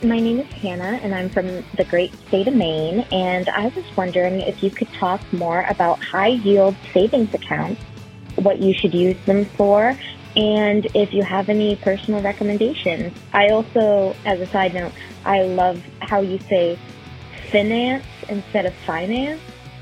My name is Hannah, and I'm from the great state of Maine. And I was wondering if you could talk more about high-yield savings accounts, what you should use them for, and if you have any personal recommendations. I also, as a side note, I love how you say finance instead of finance.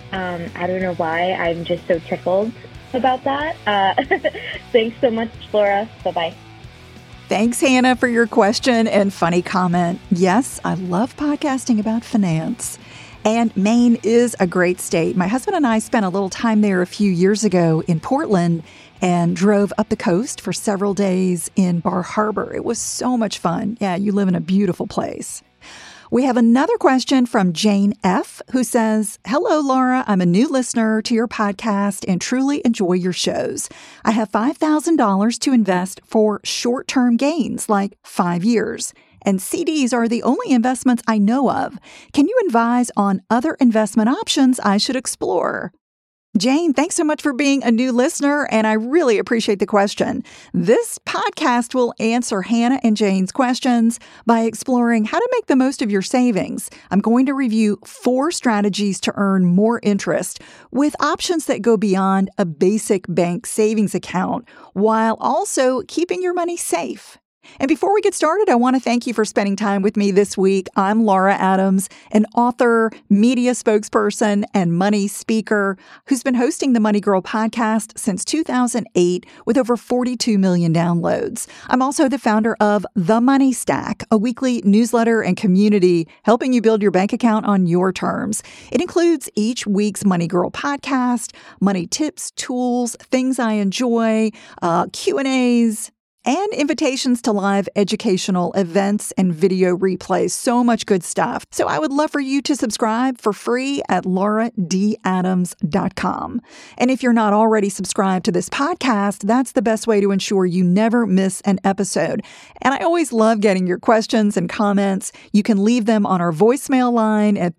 I don't know why. I'm just so tickled about that. Thanks so much, Laura. Bye-bye. Thanks, Hannah, for your question and funny comment. Yes, I love podcasting about finance. And Maine is a great state. My husband and I spent a little time there a few years ago in Portland and drove up the coast for several days in Bar Harbor. It was so much fun. Yeah, you live in a beautiful place. We have another question from Jane F., who says, "Hello, Laura. I'm a new listener to your podcast and truly enjoy your shows. I have $5,000 to invest for short-term gains, like 5 years. And CDs are the only investments I know of. Can you advise on other investment options I should explore?" Jane, thanks so much for being a new listener, and I really appreciate the question. This podcast will answer Hannah and Jane's questions by exploring how to make the most of your savings. I'm going to review 4 strategies to earn more interest with options that go beyond a basic bank savings account while also keeping your money safe. And before we get started, I want to thank you for spending time with me this week. I'm Laura Adams, an author, media spokesperson, and money speaker who's been hosting the Money Girl podcast since 2008 with over 42 million downloads. I'm also the founder of The Money Stack, a weekly newsletter and community helping you build your bank account on your terms. It includes each week's Money Girl podcast, money tips, tools, things I enjoy, Q&As, and invitations to live educational events and video replays. So much good stuff. So I would love for you to subscribe for free at lauradadams.com. And if you're not already subscribed to this podcast, that's the best way to ensure you never miss an episode. And I always love getting your questions and comments. You can leave them on our voicemail line at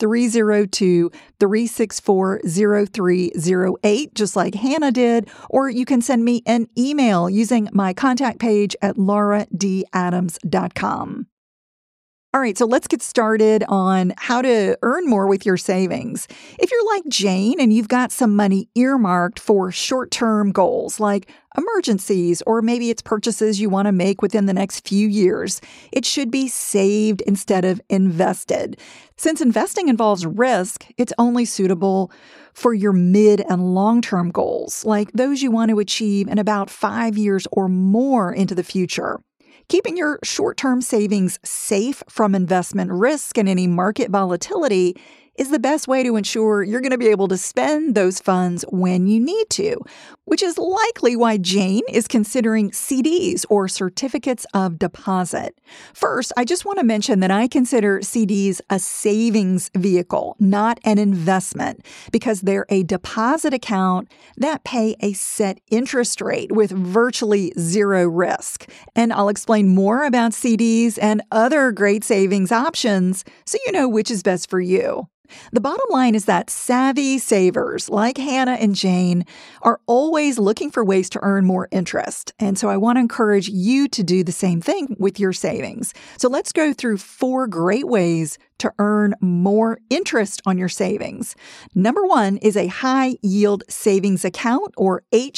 302-364-0308, just like Hannah did, or you can send me an email using my contact page at lauradadams.com. All right, so let's get started on how to earn more with your savings. If you're like Jane and you've got some money earmarked for short-term goals like emergencies, or maybe it's purchases you want to make within the next few years, it should be saved instead of invested. Since investing involves risk, it's only suitable for your mid and long-term goals, like those you want to achieve in about 5 years or more into the future. Keeping your short-term savings safe from investment risk and any market volatility is the best way to ensure you're going to be able to spend those funds when you need to, which is likely why Jane is considering CDs or certificates of deposit. First, I just want to mention that I consider CDs a savings vehicle, not an investment, because they're a deposit account that pay a set interest rate with virtually zero risk. And I'll explain more about CDs and other great savings options so you know which is best for you. The bottom line is that savvy savers like Hannah and Jane are always looking for ways to earn more interest. And so I want to encourage you to do the same thing with your savings. So let's go through 4 great ways to earn more interest on your savings. Number 1 is a high yield savings account, or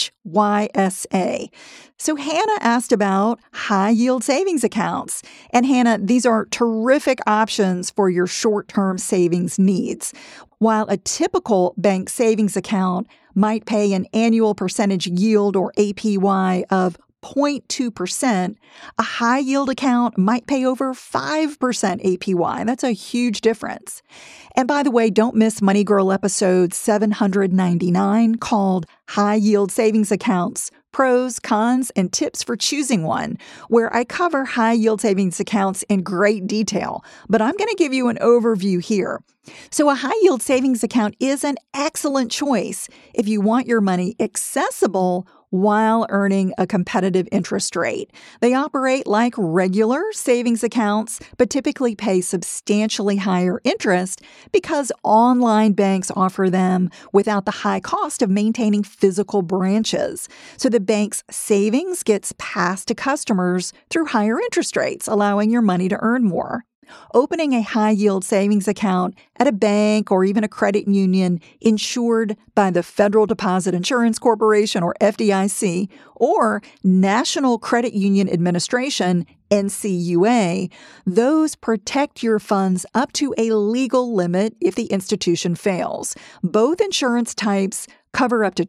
HYSA. So Hannah asked about high yield savings accounts. And Hannah, these are terrific options for your short-term savings needs. While a typical bank savings account might pay an annual percentage yield, or APY, of 0.2%, a high yield account might pay over 5% APY. That's a huge difference. And by the way, don't miss Money Girl episode 799 called High Yield Savings Accounts, Pros, Cons, and Tips for Choosing One, where I cover high yield savings accounts in great detail. But I'm going to give you an overview here. So a high yield savings account is an excellent choice if you want your money accessible while earning a competitive interest rate. They operate like regular savings accounts, but typically pay substantially higher interest because online banks offer them without the high cost of maintaining physical branches. So the bank's savings gets passed to customers through higher interest rates, allowing your money to earn more. Opening a high-yield savings account at a bank or even a credit union insured by the Federal Deposit Insurance Corporation, or FDIC, or National Credit Union Administration, NCUA, those protect your funds up to a legal limit if the institution fails. Both insurance types cover up to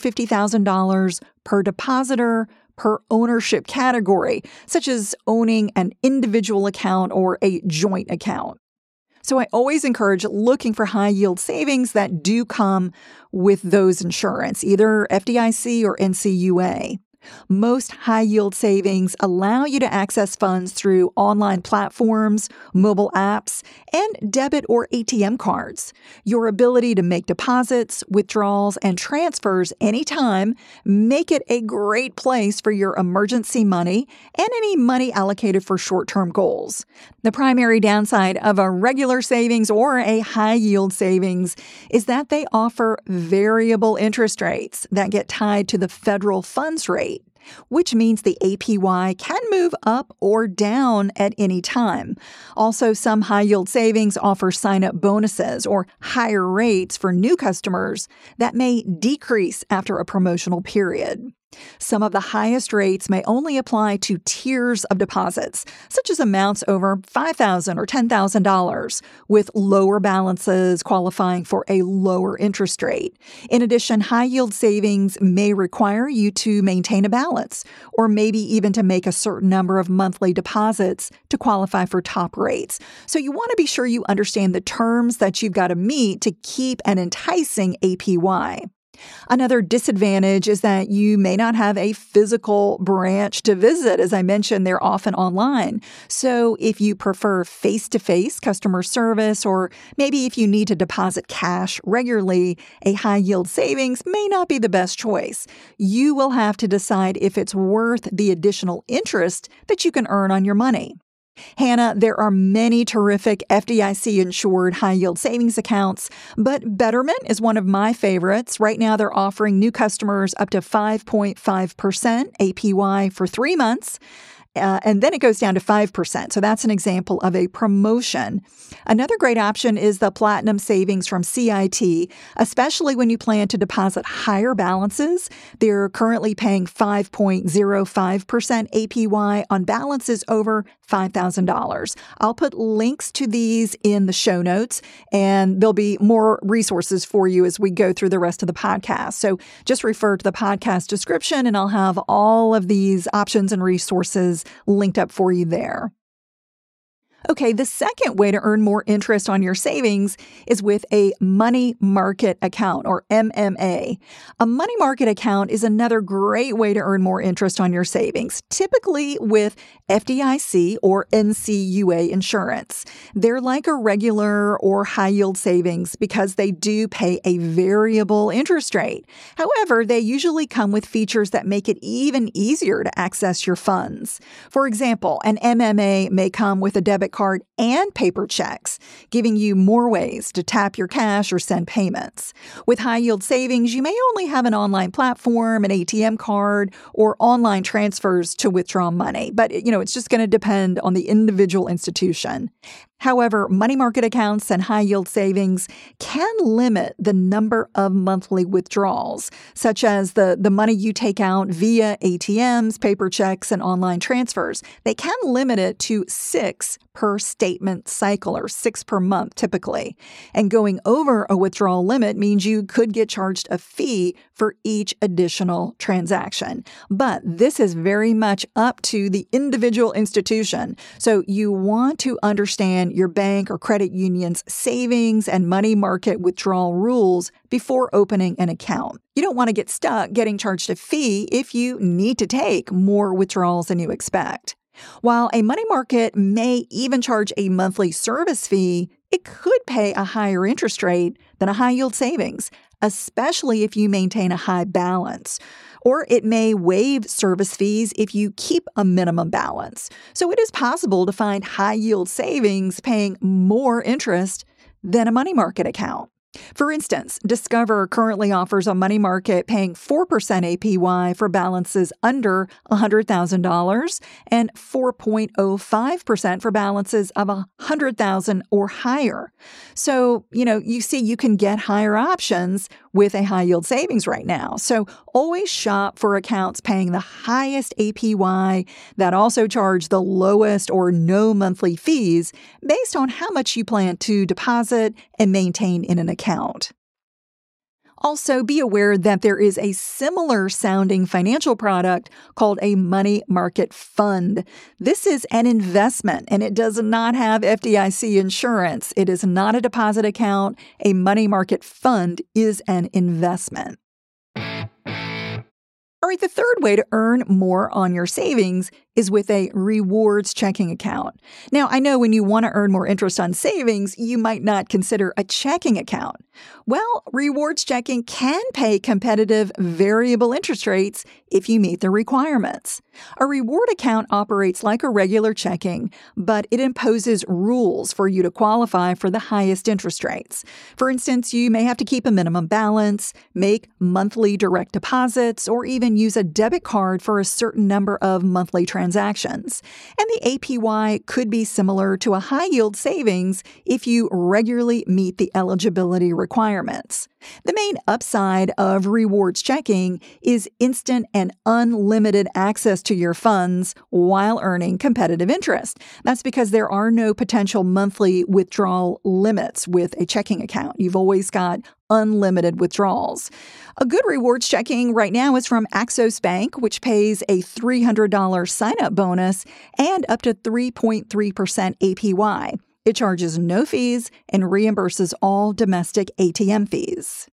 $250,000 per depositor per ownership category, such as owning an individual account or a joint account. So I always encourage looking for high-yield savings that do come with those insurance, either FDIC or NCUA. Most high-yield savings allow you to access funds through online platforms, mobile apps, and debit or ATM cards. Your ability to make deposits, withdrawals, and transfers anytime make it a great place for your emergency money and any money allocated for short-term goals. The primary downside of a regular savings or a high-yield savings is that they offer variable interest rates that get tied to the federal funds rate, which means the APY can move up or down at any time. Also, some high-yield savings offer sign-up bonuses or higher rates for new customers that may decrease after a promotional period. Some of the highest rates may only apply to tiers of deposits, such as amounts over $5,000 or $10,000, with lower balances qualifying for a lower interest rate. In addition, high-yield savings may require you to maintain a balance, or maybe even to make a certain number of monthly deposits to qualify for top rates. So you want to be sure you understand the terms that you've got to meet to keep an enticing APY. Another disadvantage is that you may not have a physical branch to visit. As I mentioned, they're often online. So if you prefer face-to-face customer service, or maybe if you need to deposit cash regularly, a high-yield savings may not be the best choice. You will have to decide if it's worth the additional interest that you can earn on your money. Hannah, there are many terrific FDIC-insured high-yield savings accounts, but Betterment is one of my favorites. Right now, they're offering new customers up to 5.5% APY for 3 months. And then it goes down to 5%. So that's an example of a promotion. Another great option is the Platinum Savings from CIT, especially when you plan to deposit higher balances. They're currently paying 5.05% APY on balances over $5,000. I'll put links to these in the show notes, and there'll be more resources for you as we go through the rest of the podcast. So just refer to the podcast description, and I'll have all of these options and resources linked up for you there. Okay, the second way to earn more interest on your savings is with a money market account, or MMA. A money market account is another great way to earn more interest on your savings, typically with FDIC or NCUA insurance. They're like a regular or high-yield savings because they do pay a variable interest rate. However, they usually come with features that make it even easier to access your funds. For example, an MMA may come with a debit card and paper checks, giving you more ways to tap your cash or send payments. With high-yield savings, you may only have an online platform, an ATM card, or online transfers to withdraw money. But, it's just going to depend on the individual institution. However, money market accounts and high-yield savings can limit the number of monthly withdrawals, such as the money you take out via ATMs, paper checks, and online transfers. They can limit it to 6 per statement cycle, or 6 per month typically. And going over a withdrawal limit means you could get charged a fee for each additional transaction. But this is very much up to the individual institution. So you want to understand your bank or credit union's savings and money market withdrawal rules before opening an account. You don't want to get stuck getting charged a fee if you need to take more withdrawals than you expect. While a money market may even charge a monthly service fee, it could pay a higher interest rate than a high-yield savings, especially if you maintain a high balance. Or it may waive service fees if you keep a minimum balance. So it is possible to find high-yield savings paying more interest than a money market account. For instance, Discover currently offers a money market paying 4% APY for balances under $100,000 and 4.05% for balances of $100,000 or higher. So, you see you can get higher options with a high yield savings right now. So always shop for accounts paying the highest APY that also charge the lowest or no monthly fees based on how much you plan to deposit and maintain in an account. Also, be aware that there is a similar sounding financial product called a money market fund. This is an investment and it does not have FDIC insurance. It is not a deposit account. A money market fund is an investment. All right, the third way to earn more on your savings is with a rewards checking account. Now, I know when you want to earn more interest on savings, you might not consider a checking account. Well, rewards checking can pay competitive variable interest rates if you meet the requirements. A reward account operates like a regular checking, but it imposes rules for you to qualify for the highest interest rates. For instance, you may have to keep a minimum balance, make monthly direct deposits, or even use a debit card for a certain number of monthly transactions. And the APY could be similar to a high-yield savings if you regularly meet the eligibility requirements. The main upside of rewards checking is instant and unlimited access to your funds while earning competitive interest. That's because there are no potential monthly withdrawal limits with a checking account. You've always got unlimited withdrawals. A good rewards checking right now is from Axos Bank, which pays a $300 sign-up bonus and up to 3.3% APY. It charges no fees and reimburses all domestic ATM fees.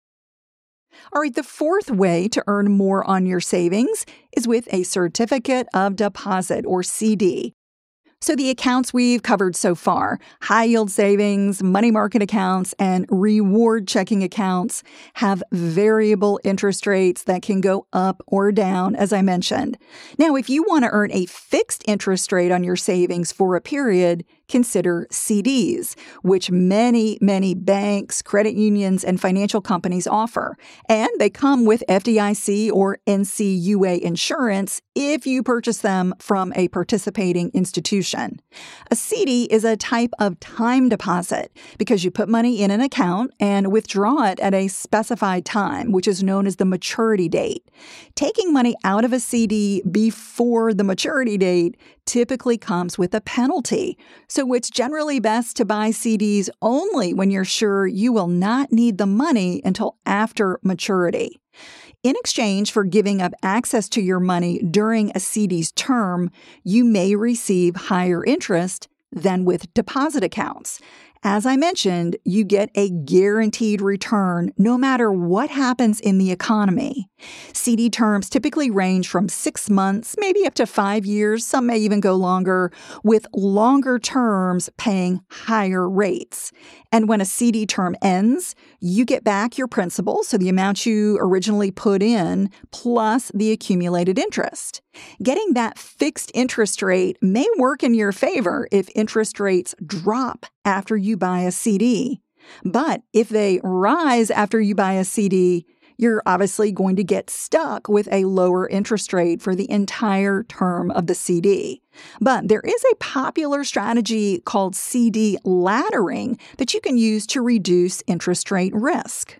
All right, the fourth way to earn more on your savings is with a certificate of deposit or CD. So the accounts we've covered so far, high yield savings, money market accounts, and reward checking accounts have variable interest rates that can go up or down, as I mentioned. Now, if you want to earn a fixed interest rate on your savings for a period, consider CDs, which many banks, credit unions, and financial companies offer. And they come with FDIC or NCUA insurance if you purchase them from a participating institution. A CD is a type of time deposit because you put money in an account and withdraw it at a specified time, which is known as the maturity date. Taking money out of a CD before the maturity date typically comes with a penalty. So it's generally best to buy CDs only when you're sure you will not need the money until after maturity. In exchange for giving up access to your money during a CD's term, you may receive higher interest than with deposit accounts. As I mentioned, you get a guaranteed return no matter what happens in the economy. CD terms typically range from 6 months, maybe up to 5 years. Some may even go longer, with longer terms paying higher rates. And when a CD term ends, you get back your principal, so the amount you originally put in, plus the accumulated interest. Getting that fixed interest rate may work in your favor if interest rates drop after you buy a CD. But if they rise after you buy a CD, you're obviously going to get stuck with a lower interest rate for the entire term of the CD. But there is a popular strategy called CD laddering that you can use to reduce interest rate risk.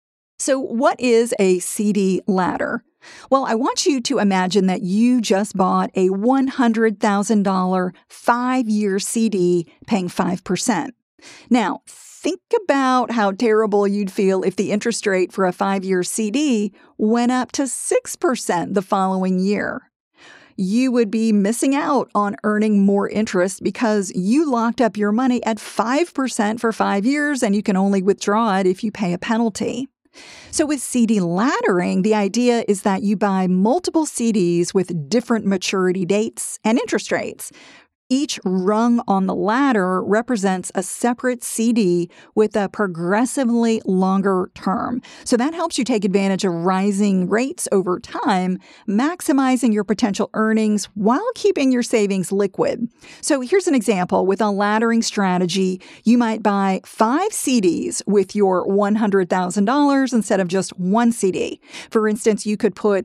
So what is a CD ladder? Well, I want you to imagine that you just bought a $100,000 5-year CD paying 5%. Now, think about how terrible you'd feel if the interest rate for a 5-year CD went up to 6% the following year. You would be missing out on earning more interest because you locked up your money at 5% for 5 years and you can only withdraw it if you pay a penalty. So with CD laddering, the idea is that you buy multiple CDs with different maturity dates and interest rates. Each rung on the ladder represents a separate CD with a progressively longer term. So that helps you take advantage of rising rates over time, maximizing your potential earnings while keeping your savings liquid. So here's an example. With a laddering strategy, you might buy 5 CDs with your $100,000 instead of just one CD. For instance, you could put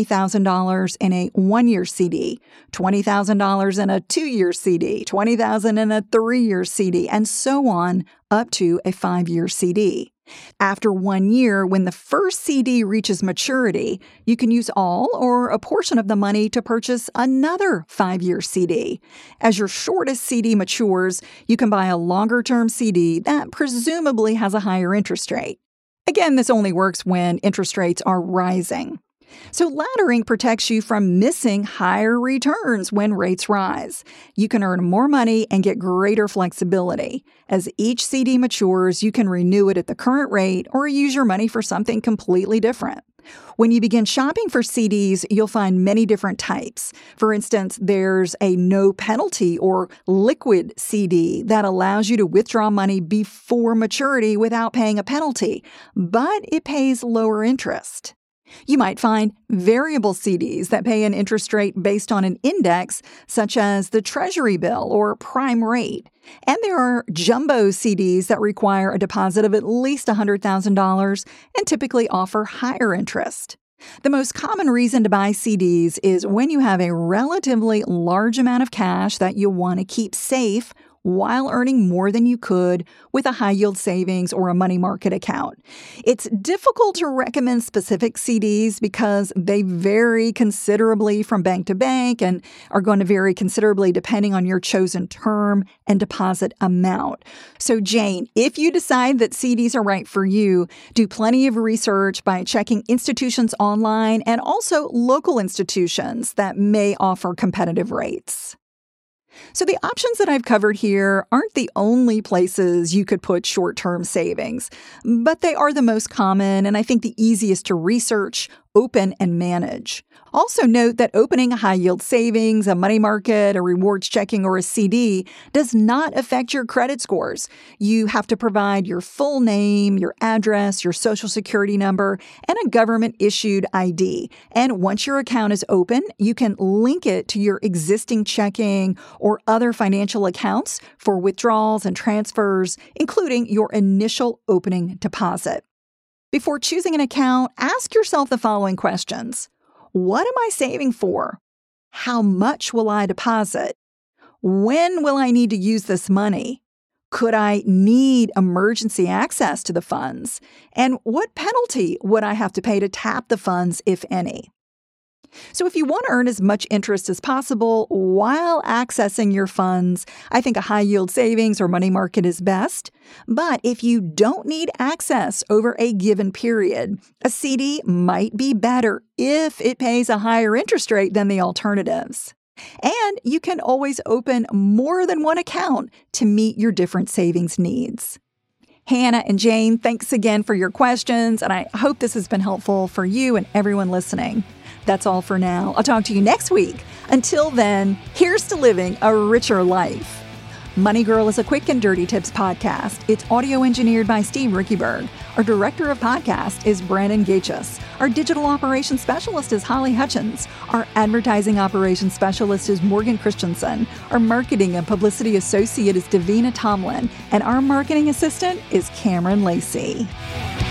$20,000 in a 1-year CD, $20,000 in a 2-year CD, $20,000 in a 3-year CD, and so on up to a 5-year CD. After 1 year, when the first CD reaches maturity, you can use all or a portion of the money to purchase another 5-year CD. As your shortest CD matures, you can buy a longer-term CD that presumably has a higher interest rate. Again, this only works when interest rates are rising. So laddering protects you from missing higher returns when rates rise. You can earn more money and get greater flexibility. As each CD matures, you can renew it at the current rate or use your money for something completely different. When you begin shopping for CDs, you'll find many different types. For instance, there's a no penalty or liquid CD that allows you to withdraw money before maturity without paying a penalty, but it pays lower interest. You might find variable CDs that pay an interest rate based on an index, such as the Treasury bill or prime rate. And there are jumbo CDs that require a deposit of at least $100,000 and typically offer higher interest. The most common reason to buy CDs is when you have a relatively large amount of cash that you want to keep safe while earning more than you could with a high-yield savings or a money market account. It's difficult to recommend specific CDs because they vary considerably from bank to bank and are going to vary considerably depending on your chosen term and deposit amount. So Jane, if you decide that CDs are right for you, do plenty of research by checking institutions online and also local institutions that may offer competitive rates. So the options that I've covered here aren't the only places you could put short-term savings, but they are the most common and I think the easiest to research, open, and manage. Also note that opening a high-yield savings, a money market, a rewards checking, or a CD does not affect your credit scores. You have to provide your full name, your address, your social security number, and a government-issued ID. And once your account is open, you can link it to your existing checking or other financial accounts for withdrawals and transfers, including your initial opening deposit. Before choosing an account, ask yourself the following questions. What am I saving for? How much will I deposit? When will I need to use this money? Could I need emergency access to the funds? And what penalty would I have to pay to tap the funds, if any? So if you want to earn as much interest as possible while accessing your funds, I think a high-yield savings or money market is best. But if you don't need access over a given period, a CD might be better if it pays a higher interest rate than the alternatives. And you can always open more than one account to meet your different savings needs. Hannah and Jane, thanks again for your questions, and I hope this has been helpful for you and everyone listening. That's all for now. I'll talk to you next week. Until then, here's to living a richer life. Money Girl is a quick and dirty tips podcast. It's audio engineered by Steve Rickyberg. Our director of podcast is Brandon Gachus. Our digital operations specialist is Holly Hutchins. Our advertising operations specialist is Morgan Christensen. Our marketing and publicity associate is Davina Tomlin. And our marketing assistant is Cameron Lacey.